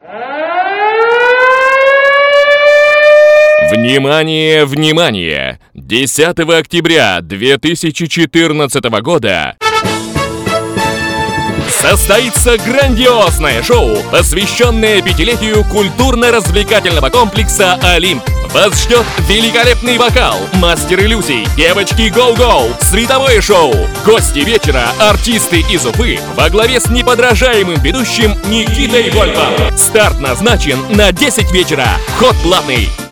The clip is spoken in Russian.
Внимание, внимание! 10 октября 2014 года состоится грандиозное шоу, посвященное пятилетию культурно-развлекательного комплекса «Олимп». Вас ждет великолепный вокал, мастер иллюзий, девочки гоу-гоу, световое шоу. Гости вечера – артисты из Уфы во главе с неподражаемым ведущим Никитой Вольфом. Старт назначен на 10 вечера. Вход платный.